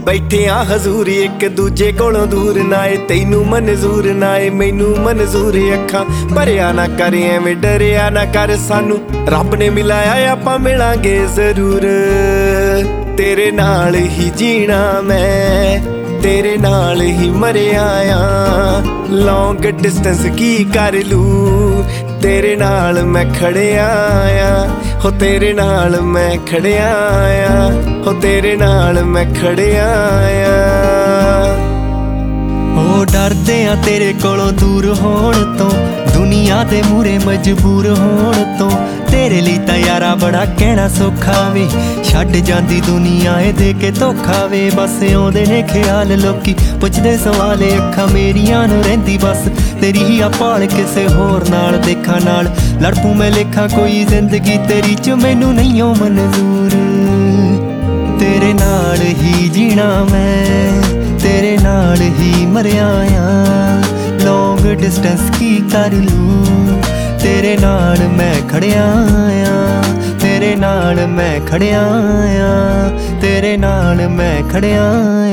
बैठे आ हजूर एक दूजे कोलों दूर नाए तैनू मंजूर नाए मैनू मंजूर अखां भरिया ना कर एवें डरिया ना कर सानू रब ने मिलाया आपां मिलांगे जरूर तेरे नाल ही जीना मैं तेरे नाल ही मरिया लॉन्ग डिस्टेंस की कर लू तेरे नाल मैं खड़िया हो तेरे नाल मैं खड़िया हो तेरे नाल मैं खड़िया ओ डरदे आ तेरे कोलों दूर होण तो दुनिया दे मूरे मजबूर होण तो तेरे लिए तां यारा बड़ा कहना सौखा वे छड्ड जांदी दुनिया ए दे के धोखा वे बस आउंदे ने ख्याल लोकी पुछदे सवाल अखां मेरियां नूं रहिंदी बस तेरी ही भाल किसे होर नाल देखा नाल लड़ पूं मैं लेखा कोई जिंदगी तेरी च मैनू नहीं ओ मंजूर तेरे नाल ही जीना मैं तेरे नाल ही मरिया लॉन्ग डिस्टेंस की कर लूं तेरे नाल मैं खड़िया तेरे नाल मैं खड़िया तेरे नाल मैं खड़िया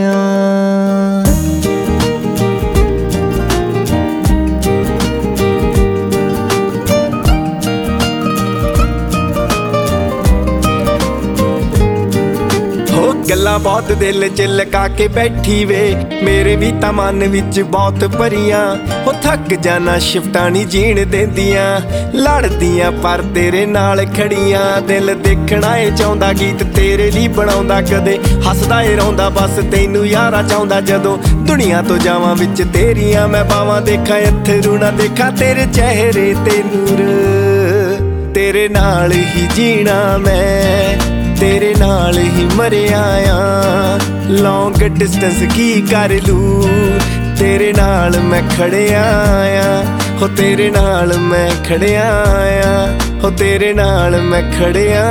गल्लां बहुत दिल च लगा के बैठी वे मेरे भी तां मन विच बहुत भरियां हो थक जाना शिफ्टां नहीं जीण देंदियां लड़दियां पर तेरे नाल खड़ियां दिल देखना ए चाहुंदा गीत तेरे लिए बनाउंदा कदे हसदा ए रौंदा बस तैनू यारा चाहुंदा जदों दुनिया तो जावां विच तेरियां मैं पावां देखा अथरू ना देखा तेरे चेहरे ते नूर तेरे नाल ही जीना मैं तेरे नाल ही मरिया लॉन्ग डिस्टेंस की कर लू तेरे नाल मैं खड़िया हो तेरे नाल मैं खड़िया हो तेरे नाल मैं खड़िया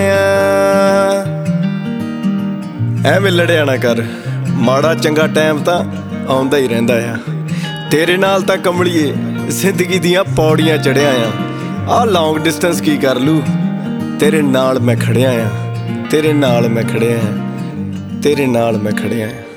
एवें लड़िया ना कर माड़ा चंगा टाइम तां आउंदा ही रहिंदा तेरे नाल तां कमलिए जिंदगी दियां पौड़ियां चढ़िया आ लॉन्ग डिस्टेंस की कर लू तेरे नाल मैं खड़िया तेरे नाल मैं खड़िया तेरे नाल मैं खड़िया